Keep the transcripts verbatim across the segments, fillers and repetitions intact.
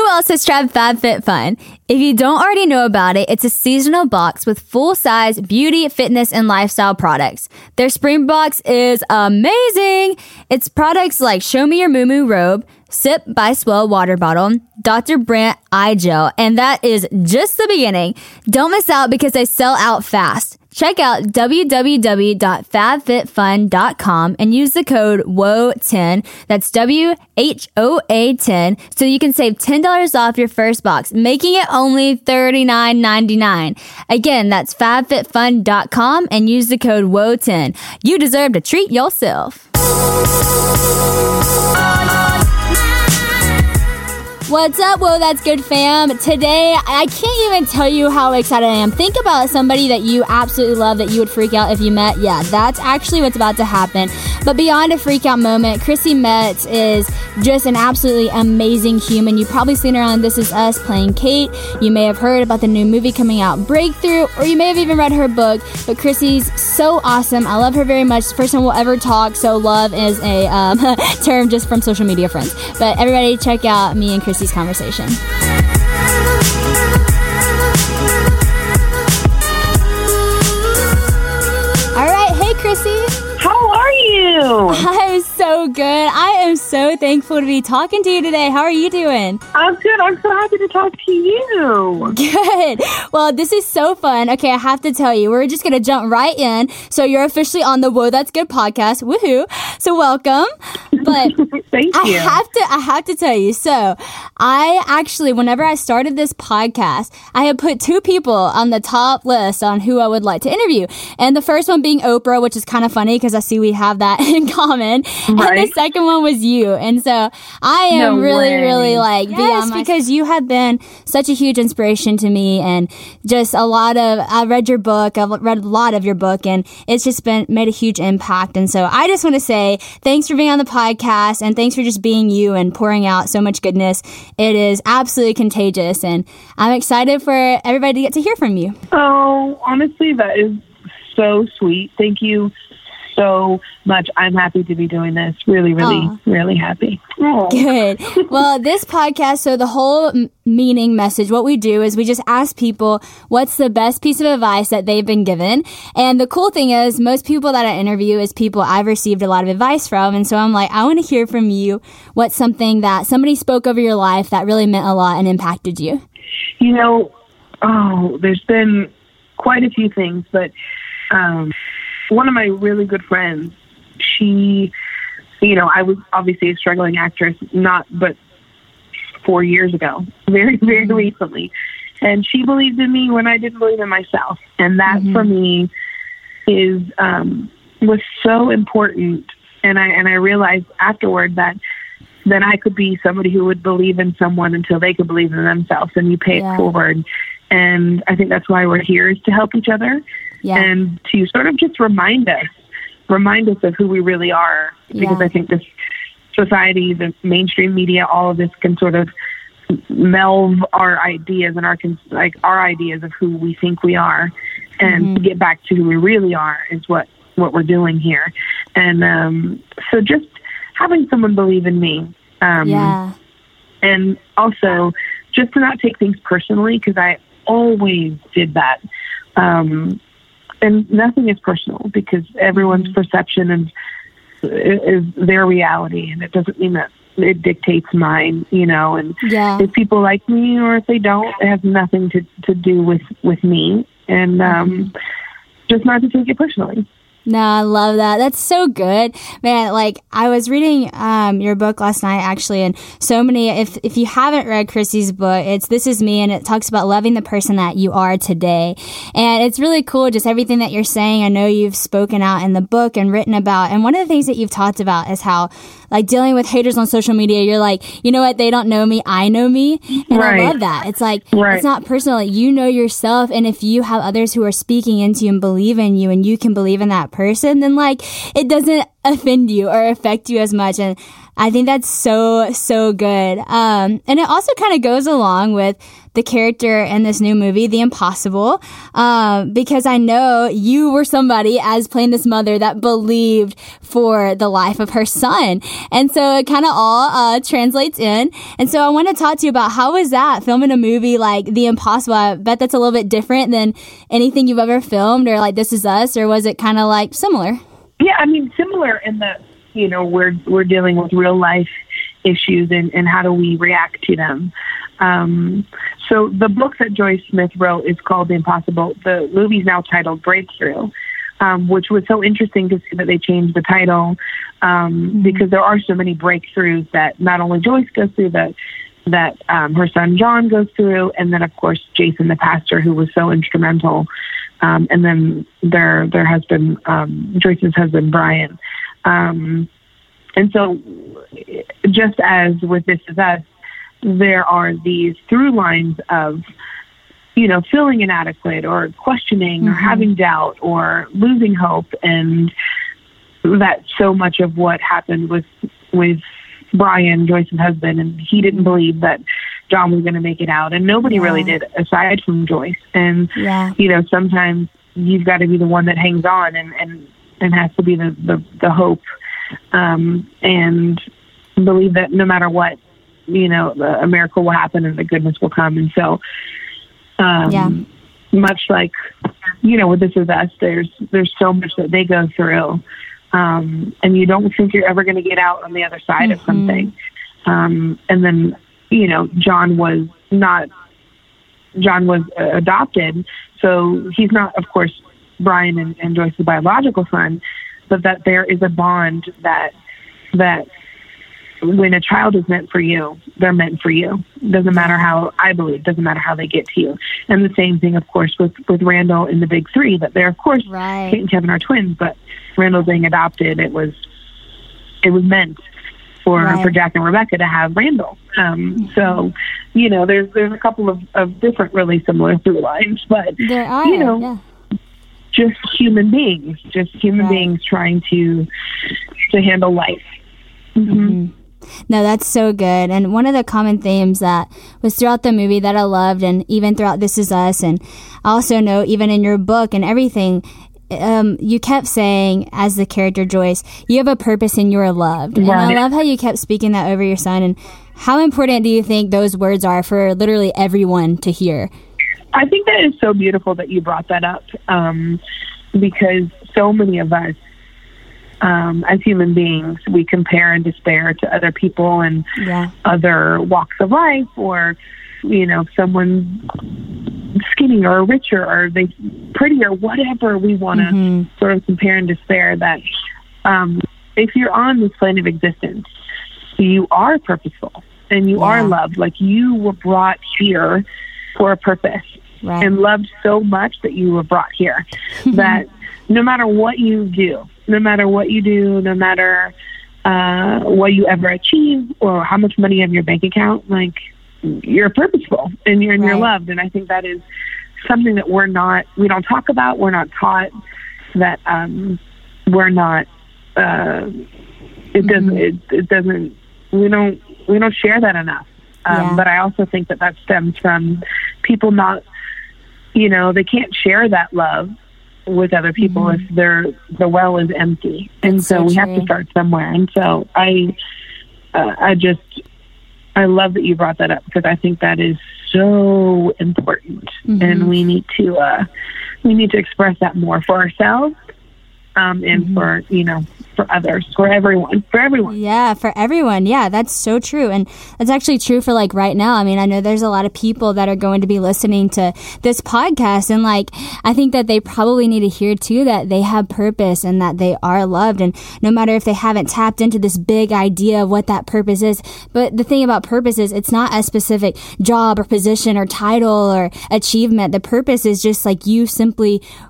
else has tried FabFitFun? If you don't already know about it, it's a seasonal box with full-size beauty, fitness, and lifestyle products. Their spring box is amazing. It's products like Show Me Your Moo Moo Robe, Sip by Swell Water Bottle, Doctor Brandt Eye Gel, and that is just the beginning. Don't miss out because they sell out fast. Check out w w w dot fab fit fun dot com and use the code W O A ten, that's W H O A ten, so you can save ten dollars off your first box, making it only thirty-nine ninety-nine. Again, that's fab fit fun dot com and use the code W O A ten. You deserve to treat yourself. What's up? Whoa, that's good, fam. Today, I can't even tell you how excited I am. Think about somebody that you absolutely love that you would freak out if you met. Yeah, that's actually what's about to happen. But beyond a freak out moment, Chrissy Metz is just an absolutely amazing human. You've probably seen her on This Is Us playing Kate. You may have heard about the new movie coming out, Breakthrough, or you may have even read her book. But Chrissy's so awesome. I love her very much. The first time we'll ever talk, so love is a um, term just from social media friends. But everybody check out me and Chrissy conversation. All right, hey Chrissy. How are you? I'm so good. I am so thankful to be talking to you today. How are you doing? I'm good. I'm so happy to talk to you. Good. Well, this is so fun. Okay, I have to tell you, we're just going to jump right in. So you're officially on the Whoa, That's Good podcast. Woohoo. So welcome. But Thank I you. have to I have to tell you. So I actually, whenever I started this podcast, I had put two people on the top list on who I would like to interview. And the first one being Oprah, which is kind of funny because I see we have that in common. Right. And the second one was you. And so I am No really, way. really like, yes, because you have been such a huge inspiration to me, and just a lot of, I read your book, I've read a lot of your book, and it's just been, made a huge impact. And so I just want to say thanks for being on the podcast, and thanks for just being you and pouring out so much goodness. It is absolutely contagious, and I'm excited for everybody to get to hear from you. Oh, honestly, that is so sweet. Thank you so much. I'm happy to be doing this. Really, really, Aw. really happy. Oh. Good. Well, this podcast, so the whole m- meaning message, what we do is we just ask people what's the best piece of advice that they've been given. And the cool thing is most people that I interview is people I've received a lot of advice from. And so I'm like, I want to hear from you. What's something that somebody spoke over your life that really meant a lot and impacted you? You know, oh, there's been quite a few things, but um, one of my really good friends, she, you know, I was obviously a struggling actress, not but four years ago, very, very mm-hmm. recently. And she believed in me when I didn't believe in myself. And that mm-hmm. for me is, um, was so important. And I, and I realized afterward that then I could be somebody who would believe in someone until they could believe in themselves, and you pay yeah. it forward. And I think that's why we're here, is to help each other yeah. and to sort of just remind us, remind us of who we really are. Because yeah. I think this society, the mainstream media, all of this can sort of meld our ideas and our like our ideas of who we think we are, and mm-hmm. to get back to who we really are is what what we're doing here. And um, so just having someone believe in me, um, yeah, and also just to not take things personally, because I always did that. Um, and nothing is personal, because everyone's mm-hmm. perception is, is their reality, and it doesn't mean that it dictates mine, you know. And yeah. if people like me or if they don't, it has nothing to, to do with, with me. And um, mm-hmm. just not to take it personally. No, I love that. That's so good. Man, like, I was reading um, your book last night, actually, and so many, if if you haven't read Chrissy's book, it's This Is Me, and it talks about loving the person that you are today. And it's really cool, just everything that you're saying. I know you've spoken out in the book and written about, and one of the things that you've talked about is how, like, dealing with haters on social media, you're like, you know what, they don't know me, I know me. And right. I love that. It's like, right. it's not personal. You know yourself, and if you have others who are speaking into you and believe in you, and you can believe in that person, then, like, it doesn't offend you or affect you as much. And I think that's so, so good. Um, and it also kind of goes along with the character in this new movie, The Impossible, um, because I know you were somebody as playing this mother that believed for the life of her son. And so it kind of all uh, translates in. And so I want to talk to you about how was that filming a movie like The Impossible? I bet that's a little bit different than anything you've ever filmed, or like This Is Us, or was it kind of like similar? Yeah, I mean, similar in that, you know, we're we're dealing with real life issues and, and how do we react to them. Um, so the book that Joyce Smith wrote is called The Impossible. The movie's now titled Breakthrough, um, which was so interesting to see that they changed the title, um, mm-hmm. because there are so many breakthroughs that not only Joyce goes through, that that um, her son John goes through, and then of course Jason, the pastor, who was so instrumental, um, and then their their husband, um, Joyce's husband Brian. Um, and so, just as with This Is Us, there are these through lines of, you know, feeling inadequate or questioning mm-hmm. or having doubt or losing hope. And that's so much of what happened with, with Brian, Joyce's husband. And he didn't believe that John was going to make it out. And nobody yeah. really did, aside from Joyce. And, yeah. you know, sometimes you've got to be the one that hangs on and, and, and has to be the, the, the hope, um, and believe that no matter what, you know, a miracle will happen and the goodness will come. And so, um, yeah. much like, you know, with This Is Us, there's, there's so much that they go through. Um, and you don't think you're ever going to get out on the other side mm-hmm. of something. Um, and then, you know, John was not, John was uh, adopted. So he's not, of course, Brian and, and Joyce's biological son, but that there is a bond that, that, when a child is meant for you, they're meant for you. Doesn't matter how, I believe, doesn't matter how they get to you. And the same thing, of course, with, with Randall in the big three, that they're, of course, right. Kate and Kevin are twins, but Randall being adopted, it was, it was meant for, right. for Jack and Rebecca to have Randall. Um, mm-hmm. So, you know, there's, there's a couple of, of different, really similar through lines, but, there are, you know, yeah. just human beings, just human right. beings trying to, to handle life. Mm-hmm. Mm-hmm. No, that's so good. And one of the common themes that was throughout the movie that I loved, and even throughout This Is Us, and I also know even in your book and everything, um, you kept saying, as the character Joyce, you have a purpose and you are loved. Right. And I love how you kept speaking that over your son. And how important do you think those words are for literally everyone to hear? I think that is so beautiful that you brought that up, um, because so many of us, Um, as human beings, we compare and despair to other people and yeah. other walks of life, or, you know, someone skinnier or richer or they prettier, whatever we want to mm-hmm. sort of compare and despair. That um, if you're on this plane of existence, you are purposeful and you yeah. are loved. Like, you were brought here for a purpose right. and loved so much that you were brought here. That no matter what you do, no matter what you do, no matter uh, what you ever achieve or how much money you have in your bank account, like, you're purposeful and you're, and right. you're loved. And I think that is something that we're not, we don't talk about, we're not taught, that um, we're not, uh, it doesn't, mm-hmm. it, it doesn't, we don't, we don't share that enough. Um, yeah. But I also think that that stems from people not, you know, they can't share that love with other people mm-hmm. if their the well is empty. And so, so we have to start somewhere. And so I uh, I just I love that you brought that up, because I think that is so important. Mm-hmm. And we need to uh, we need to express that more for ourselves, um, and mm-hmm. for, you know, for others, for everyone, for everyone. Yeah, for everyone. Yeah, that's so true. And that's actually true for, like, right now. I mean, I know there's a lot of people that are going to be listening to this podcast, and, like, I think that they probably need to hear too that they have purpose and that they are loved. And no matter if they haven't tapped into this big idea of what that purpose is, but the thing about purpose is it's not a specific job or position or title or achievement. The purpose is just, like, you simply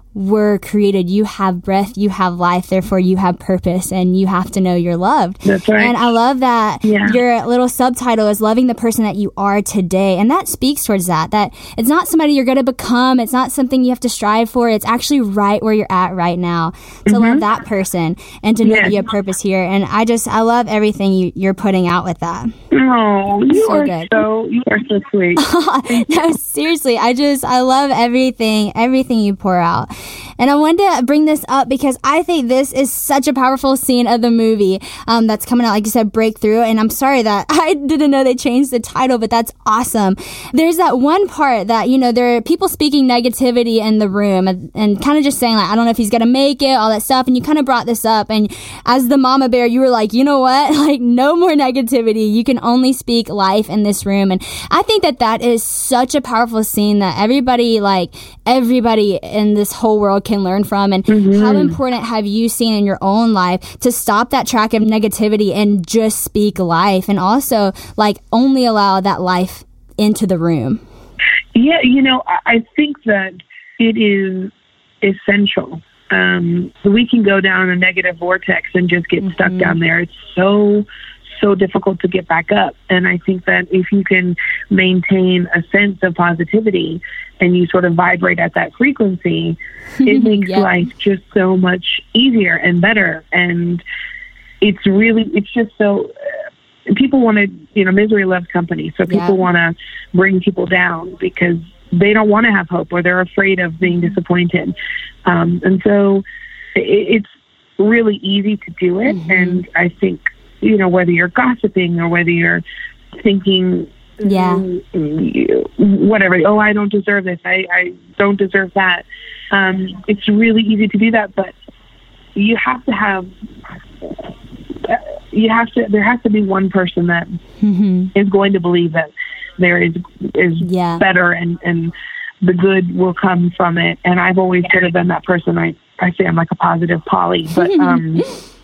were created. You have breath, you have life, therefore you have purpose, and you have to know you're loved. That's right. And I love that Yeah. your little subtitle is loving the person that you are today. And that speaks towards that, that it's not somebody you're going to become. It's not something you have to strive for. It's actually right where you're at right now to Mm-hmm. love that person and to know Yes. that you have purpose here. And I just, I love everything you, you're putting out with that. Oh, you So are good. so you are so sweet. No, seriously, I just, I love everything, everything you pour out. And I wanted to bring this up because I think this is such a powerful scene of the movie um, that's coming out, like you said, Breakthrough. And I'm sorry that I didn't know they changed the title, but that's awesome. There's that one part that, you know, there are people speaking negativity in the room and, and kind of just saying, like, I don't know if he's going to make it, all that stuff. And you kind of brought this up. And as the mama bear, you were like, you know what? Like, no more negativity. You can only speak life in this room. And I think that that is such a powerful scene that everybody, like, everybody in this whole world can learn from. And Mm-hmm. how important have you seen in your own life to stop that track of negativity and just speak life, and also, like, only allow that life into the room? Yeah, you know, I I think that it is essential. Um, we can go down a negative vortex and just get stuck down there. It's so, so difficult to get back up. And I think that if you can maintain a sense of positivity and you sort of vibrate at that frequency, it makes Yeah. life just so much easier and better. And it's really, it's just so, uh, people want to, you know, misery loves company. So people Yeah. want to bring people down because they don't want to have hope, or they're afraid of being disappointed. Um, and so it, it's really easy to do it. Mm-hmm. And I think, you know, whether you're gossiping or whether you're thinking, Yeah. mm, whatever, oh, I don't deserve this, I, I don't deserve that. Um, it's really easy to do that, but you have to have, you have to, there has to be one person that Mm-hmm. is going to believe that there is is Yeah. better, and, and the good will come from it. And I've always sort of been that person. I, I say I'm like a positive Polly, but um,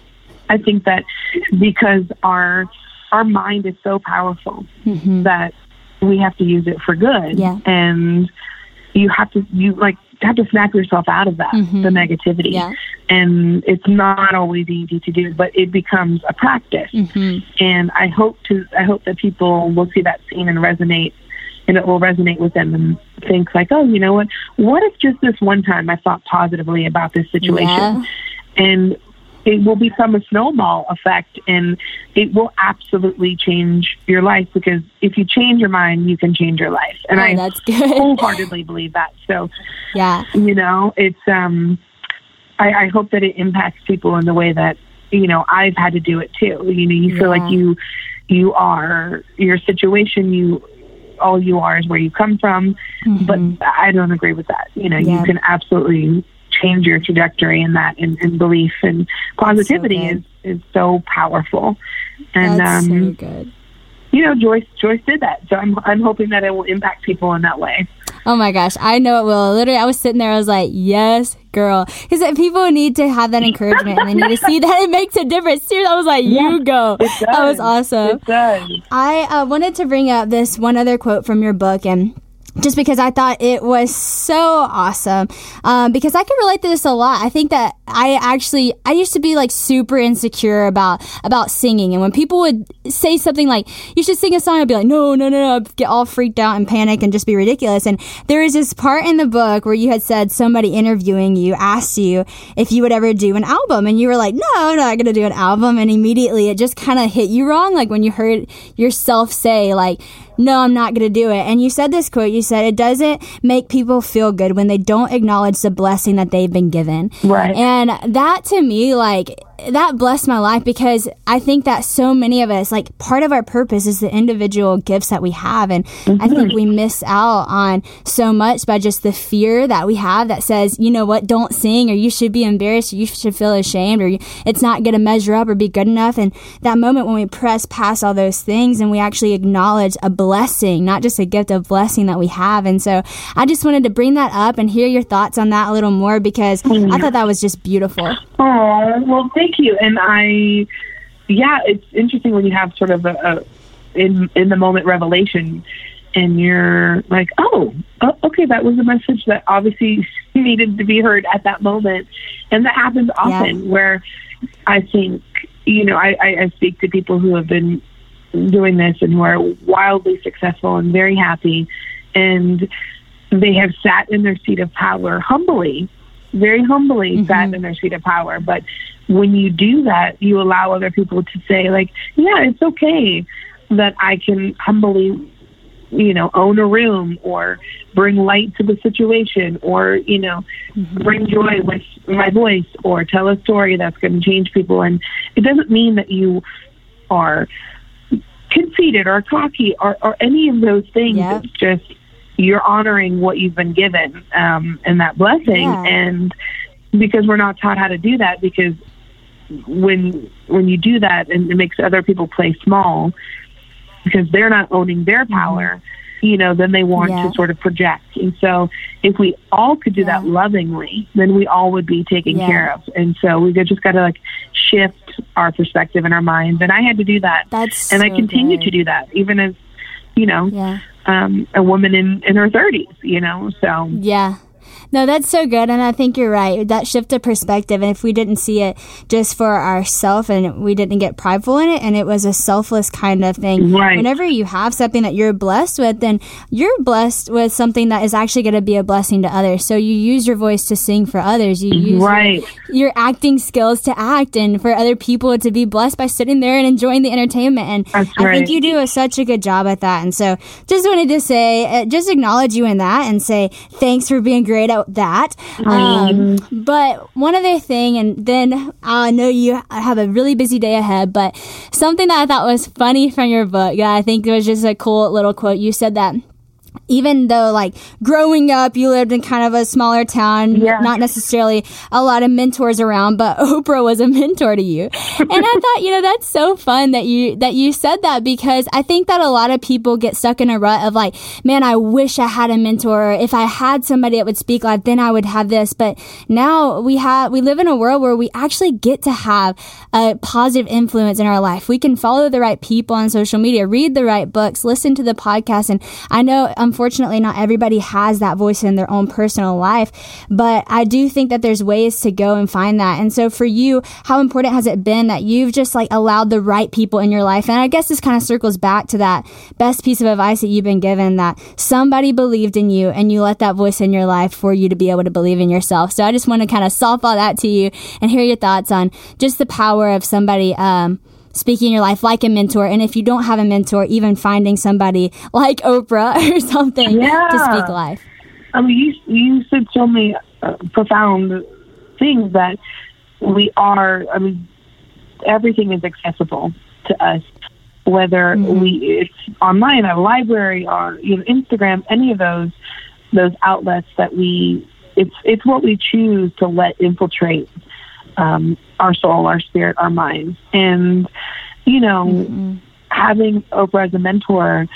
I think that because our our mind is so powerful Mm-hmm. that we have to use it for good. Yeah. And you have to you like have to snap yourself out of that, Mhm. the negativity. Yeah. And it's not always easy to do, but it becomes a practice. Mm-hmm. And I hope to, I hope that people will see that scene and resonate, and it will resonate with them and think like, oh, you know what? What if just this one time I thought positively about this situation? Yeah. And it will become a snowball effect, and it will absolutely change your life, because if you change your mind, you can change your life. And Oh, I that's good. wholeheartedly believe that. So, Yeah. you know, it's, um, I, I hope that it impacts people in the way that, you know, I've had to do it too. You know, you feel Yeah. like you, you are your situation, you, all you are is where you come from. Mhm. But I don't agree with that. You know, Yeah. you can absolutely change your trajectory in that, and, and belief and positivity So is, good. is so powerful. And, That's um, so good. you know, Joyce, Joyce did that. So I'm, I'm hoping that it will impact people in that way. Oh my gosh, I know it will. Literally, I was sitting there, I was like, yes, girl. Because people need to have that encouragement, and they need to see that it makes a difference. Seriously, I was like, you go. It does. That was awesome. It does. I uh, wanted to bring up this one other quote from your book, and just because I thought it was so awesome, um, because I can relate to this a lot. I think that I actually, I used to be like super insecure about, about singing. And when people would say something like, you should sing a song, I'd be like, no, no, no, no, I'd get all freaked out and panic and just be ridiculous. And there is this part in the book where you had said somebody interviewing you asked you if you would ever do an album. And you were like, no, I'm not going to do an album. And immediately it just kind of hit you wrong. Like when you heard yourself say like, no, I'm not going to do it. And you said this quote, you said, it doesn't make people feel good when they don't acknowledge the blessing that they've been given. Right. And that to me, like, that blessed my life, because I think that so many of us, like, part of our purpose is the individual gifts that we have. And mm-hmm. I think we miss out on so much by just the fear that we have that says, you know what, don't sing, or you should be embarrassed, or you should feel ashamed, or it's not going to measure up or be good enough. And that moment when we press past all those things and we actually acknowledge a blessing, not just a gift, of blessing that we have. And so I just wanted to bring that up and hear your thoughts on that a little more, because mm-hmm. I thought that was just beautiful. Oh, well, thank you. And I, yeah, it's interesting when you have sort of a, a in in the moment revelation, and you're like, oh, oh, okay, that was a message that obviously needed to be heard at that moment. And that happens often yeah. where I think, you know, I, I, I speak to people who have been doing this and who are wildly successful and very happy, and they have sat in their seat of power humbly, very humbly mm-hmm. sat in their seat of power. But when you do that, you allow other people to say, like, yeah, it's okay that I can humbly, you know, own a room or bring light to the situation, or, you know, mm-hmm. bring joy with my voice, or tell a story that's going to change people. And it doesn't mean that you are conceited or cocky or, or any of those things. Yep. It's just you're honoring what you've been given um, and that blessing. Yeah. And because we're not taught how to do that, because when when you do that, and it makes other people play small because they're not owning their power, mm-hmm. you know, then they want yeah. to sort of project. And so if we all could do yeah. that lovingly, then we all would be taken yeah. care of. And so we just got to like shift our perspective in our minds. And I had to do that. That's and so I continue good. to do that, even as, you know, yeah. um, a woman in, in her thirties, you know, so. Yeah. No, that's so good. And I think you're right. That shift of perspective. And if we didn't see it just for ourselves and we didn't get prideful in it, and it was a selfless kind of thing. Right. Whenever you have something that you're blessed with, then you're blessed with something that is actually going to be a blessing to others. So you use your voice to sing for others. You use right. your, your acting skills to act, and for other people to be blessed by sitting there and enjoying the entertainment. And that's I right. think you do a, such a good job at that. And so just wanted to say, uh, just acknowledge you in that and say thanks for being great at that. Um, but one other thing, and then I know you have a really busy day ahead, but something that I thought was funny from your book, that I think was just a cool little quote. You said that even though, like, growing up, you lived in kind of a smaller town, yeah. not necessarily a lot of mentors around, but Oprah was a mentor to you. And I thought, you know, that's so fun that you that you said that, because I think that a lot of people get stuck in a rut of like, man, I wish I had a mentor. If I had somebody that would speak live, then I would have this. But now we have we live in a world where we actually get to have a positive influence in our life. We can follow the right people on social media, read the right books, listen to the podcast. And I know, unfortunately, not everybody has that voice in their own personal life, but I do think that there's ways to go and find that. And so for you, how important has it been that you've just like allowed the right people in your life? And I guess this kind of circles back to that best piece of advice that you've been given, that somebody believed in you and you let that voice in your life for you to be able to believe in yourself. So I just want to kind of softball that to you and hear your thoughts on just the power of somebody um, speaking in your life like a mentor. And if you don't have a mentor, even finding somebody like Oprah or something yeah. to speak life. I mean, you, you said so many uh, profound things that we are, I mean, everything is accessible to us, whether mm-hmm. we it's online, a library, or you know, Instagram, any of those those outlets that we, it's it's what we choose to let infiltrate Um, our soul, our spirit, our minds. And, you know, mm-hmm. having Oprah as a mentor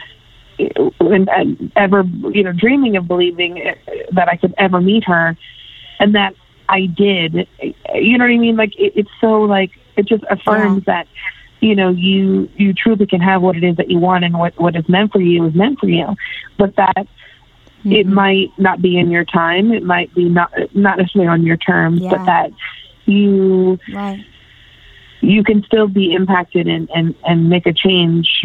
and, and ever, you know, dreaming of believing that I could ever meet her, and that I did, you know what I mean? Like, it, it's so, like, it just affirms yeah. that, you know, you, you truly can have what it is that you want, and what, what is meant for you is meant for you. But that mm-hmm. it might not be in your time. It might be not, not necessarily on your terms, yeah. but that you right. you can still be impacted and, and, and make a change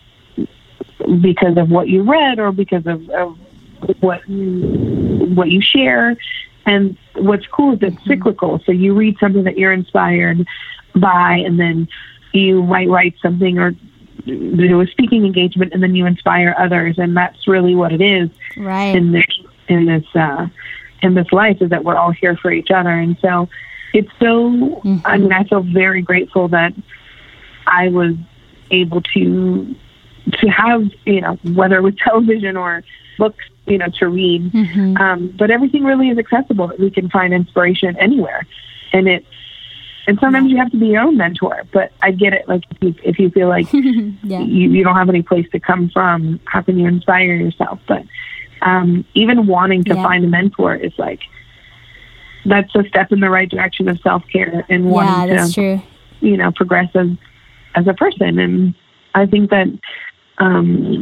because of what you read, or because of, of what you, what you share. And what's cool is it's mm-hmm. cyclical. So you read something that you're inspired by, and then you might write something or do a speaking engagement, and then you inspire others. And that's really what it is right. in this in this uh, in this life, is that we're all here for each other. And so it's so, mm-hmm. I mean, I feel very grateful that I was able to, to have, you know, whether it was television or books, you know, to read. Mm-hmm. Um, but everything really is accessible, that we can find inspiration anywhere. And it, and sometimes you have to be your own mentor, but I get it. Like, if you, if you feel like yeah. you, you don't have any place to come from, how can you inspire yourself? But um, even wanting to yeah. find a mentor is like, that's a step in the right direction of self-care and wanting yeah, that's to, true. you know, progress as, as a person. And I think that, um,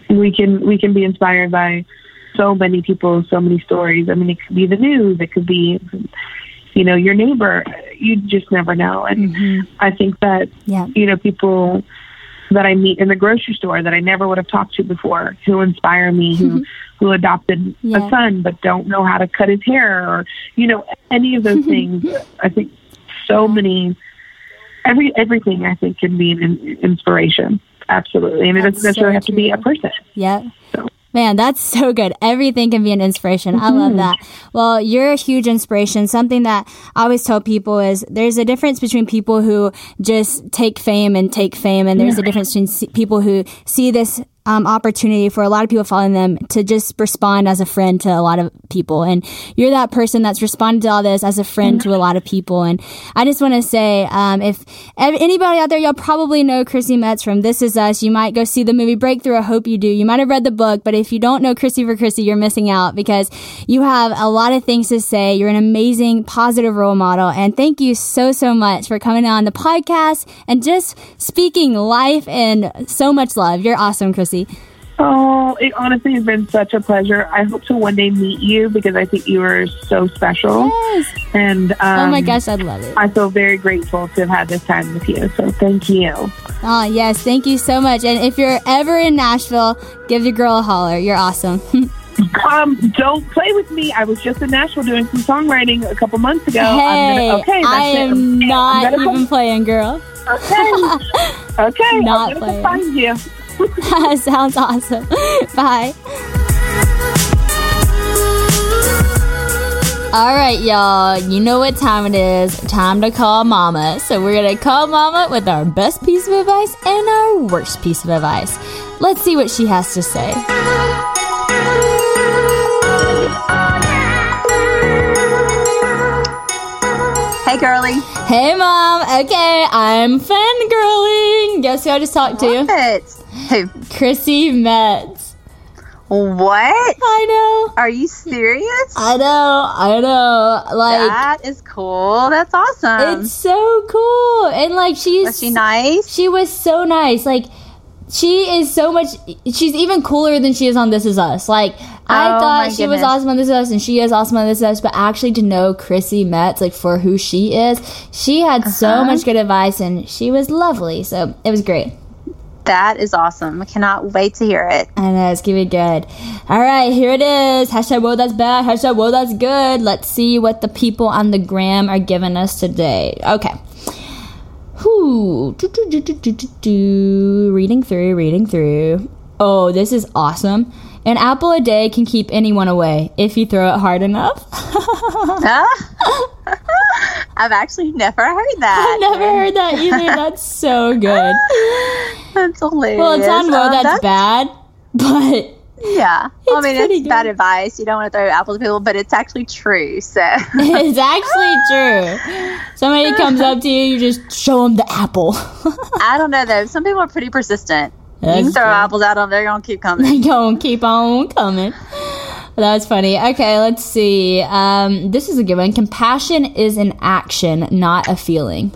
we can we can be inspired by so many people, so many stories. I mean, it could be the news, it could be, you know, your neighbor. You just never know. And mm-hmm. I think that, yeah. you know, people that I meet in the grocery store that I never would have talked to before, who inspire me, who who adopted yeah. a son but don't know how to cut his hair, or, you know, any of those things. I think so many, every everything I think can be an inspiration. Absolutely. And That's it doesn't necessarily so have true. to be a person. Yeah. So. Man, that's so good. Everything can be an inspiration. Mm-hmm. I love that. Well, you're a huge inspiration. Something that I always tell people is there's a difference between people who just take fame and take fame, and there's yeah. a difference between people who see this um, opportunity for a lot of people following them to just respond as a friend to a lot of people. And you're that person that's responded to all this as a friend mm-hmm. to a lot of people. And I just want to say, um, if anybody out there, y'all probably know Chrissy Metz from This Is Us. You might go see the movie Breakthrough. I hope you do. You might have read the book, but if you don't know Chrissy for Chrissy, you're missing out, because you have a lot of things to say. You're an amazing, positive role model. And thank you so, so much for coming on the podcast and just speaking life and so much love. You're awesome, Chrissy. Oh, it honestly has been such a pleasure. I hope to one day meet you, because I think you are so special. Yes. And um, oh my gosh, I'd love it. I feel very grateful to have had this time with you. So thank you. Oh, yes. Thank you so much. And if you're ever in Nashville, give your girl a holler. You're awesome. um, don't play with me. I was just in Nashville doing some songwriting a couple months ago. Hey, I'm gonna, okay, that's I am it. not even play. playing, girl. Okay. Okay. Not I'm playing. Find you. Sounds awesome. Bye. All right, y'all. You know what time it is. Time to call Mama. So we're going to call Mama with our best piece of advice and our worst piece of advice. Let's see what she has to say. Hey, girly. Hey, Mom. Okay, I'm fangirling. Guess who I just talked to? What? Who? Chrissy Metz. What? I know. Are you serious? I know. I know. Like, that is cool. That's awesome. It's so cool. And like, she's was she nice? She was so nice. Like, she is so much. She's even cooler than she is on This Is Us. Like, I oh, thought she goodness. was awesome on This Is Us, and she is awesome on This Is Us. But actually, to know Chrissy Metz, like, for who she is, she had uh-huh. so much good advice, and she was lovely. So it was great. That is awesome. I cannot wait to hear it. I know, it's gonna be good. All right, here it is. Hashtag whoa, that's bad. Hashtag whoa, that's good. Let's see what the people on the gram are giving us today. Okay. Whoo. Do, do, do, do, do, do, do. Reading through, reading through. Oh, this is awesome. An apple a day can keep anyone away if you throw it hard enough. I've actually never heard that. I've never heard that either. That's so good. That's hilarious. Well, it's on whoa, um, that's, that's bad, but yeah. I mean, it's good. bad advice. You don't want to throw apples at people, but it's actually true. So it's actually true. Somebody comes up to you, you just show them the apple. I don't know, though. Some people are pretty persistent. That's you can throw true. apples at them, they're going to keep coming. They're going to keep on coming. That's funny. Okay, let's see. Um, this is a good one. Compassion is an action, not a feeling.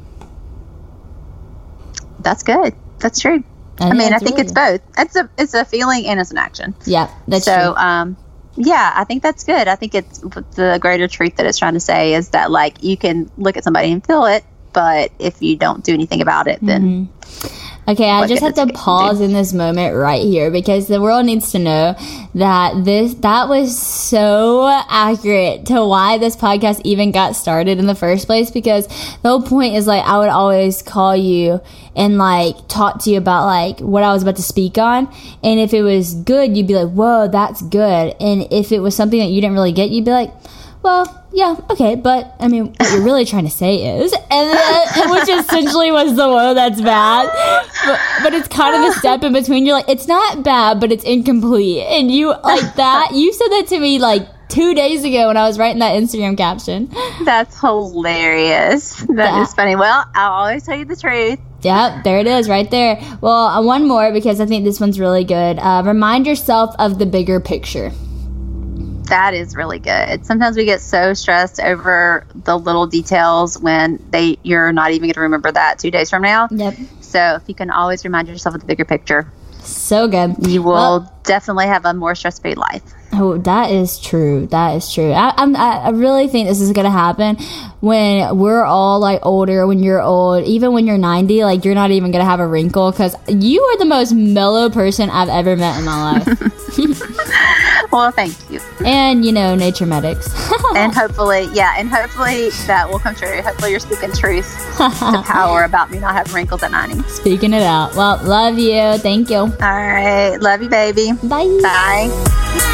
That's good. That's true. I, I mean, I think really it's good. both. It's a it's a feeling and it's an action. Yeah, that's so, true. So, um, yeah, I think that's good. I think it's the greater truth that it's trying to say is that, like, you can look at somebody and feel it, but if you don't do anything about it, then... Mm-hmm. Okay, I just have to pause in this moment right here because the world needs to know that this that was so accurate to why this podcast even got started in the first place, because the whole point is, like, I would always call you and, like, talk to you about, like, what I was about to speak on, and if it was good, you'd be like, whoa, that's good, and if it was something that you didn't really get, you'd be like, well, yeah, okay, but, I mean, what you're really trying to say is, and then, which essentially was the whoa, that's bad, but, but it's kind of a step in between. You're like, it's not bad, but it's incomplete, and you, like that, you said that to me, like, two days ago when I was writing that Instagram caption. That's hilarious. That yeah. is funny. Well, I'll always tell you the truth. Yep, there it is, right there. Well, uh, one more, because I think this one's really good. Uh, remind yourself of the bigger picture. That is really good. Sometimes we get so stressed over the little details when they you're not even going to remember that two days from now. Yep. So if you can always remind yourself of the bigger picture. So good. You will Well, definitely have a more stress-free life. Oh, that is true. That is true. I, I'm, I really think this is gonna happen when we're all like older. When you're old, even when you're ninety, like you're not even gonna have a wrinkle because you are the most mellow person I've ever met in my life. Well, thank you. And you know, nature medics. And hopefully, yeah, and hopefully that will come true. Hopefully, you're speaking truth to power about me not having wrinkles at ninety. Speaking it out. Well, love you. Thank you. All right, love you, baby. Bye. Bye.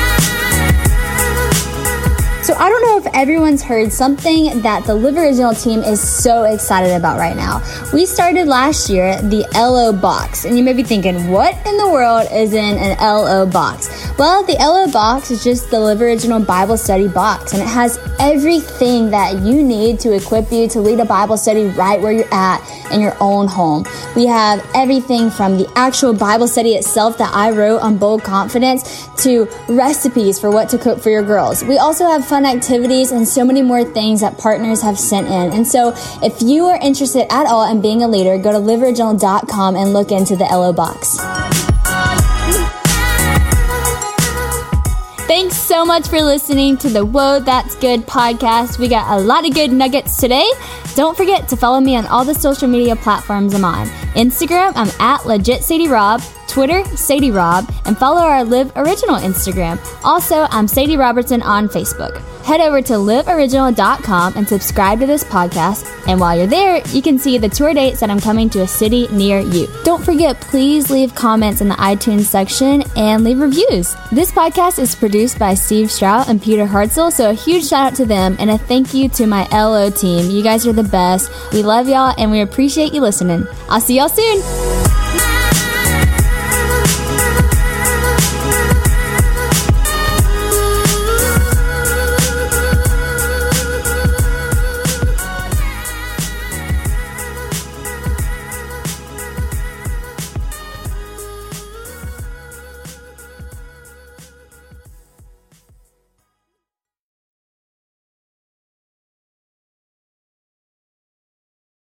So I don't know if everyone's heard something that the Live Original team is so excited about right now. We started last year the L O box, and you may be thinking, what in the world is in an L O box? Well, the L O box is just the Live Original Bible study box, and it has everything that you need to equip you to lead a Bible study right where you're at in your own home. We have everything from the actual Bible study itself that I wrote on Bold Confidence to recipes for what to cook for your girls. We also have fun activities and so many more things that partners have sent in. And so if you are interested at all in being a leader, go to live original dot com and look into the L O box. Thanks so much for listening to the Whoa, That's Good podcast. We got a lot of good nuggets today. Don't forget to follow me on all the social media platforms I'm on. Instagram, I'm at Legit Sadie Rob. Twitter, Sadie Rob, and follow our Live Original Instagram. Also, I'm Sadie Robertson on Facebook. Head over to live original dot com and subscribe to this podcast. And while you're there, you can see the tour dates that I'm coming to a city near you. Don't forget, please leave comments in the iTunes section and leave reviews. This podcast is produced by Steve Strout and Peter Hartzell, so a huge shout out to them and a thank you to my L O team. You guys are the best. We love y'all and we appreciate you listening. I'll see y'all soon.